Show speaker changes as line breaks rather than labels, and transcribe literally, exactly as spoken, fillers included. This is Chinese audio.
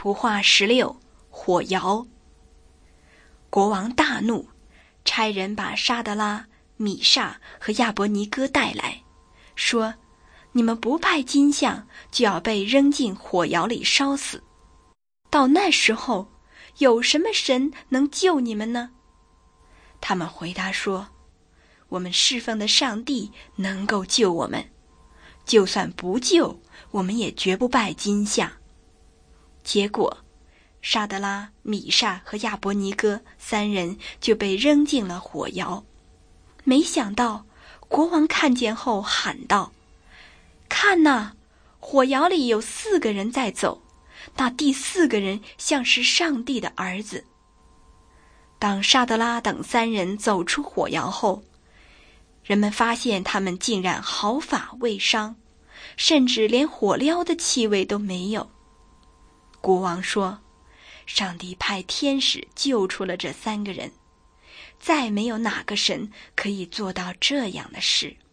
图画十六，火窑。国王大怒，差人把沙德拉、米煞和亚伯尼哥带来，说：你们不拜金像，就要被扔进火窑里烧死。到那时候，有什么神能救你们呢？他们回答说：我们侍奉的上帝能够救我们，就算不救，我们也绝不拜金像。结果沙德拉、米煞和亚伯尼哥三人就被扔进了火窑。没想到国王看见后喊道：看哪，火窑里有四个人在走，那第四个人像是上帝的儿子。当沙德拉等三人走出火窑后，人们发现他们竟然毫发未伤，甚至连火燎的气味都没有。国王说：上帝派天使救出了这三个人，再没有哪个神可以做到这样的事。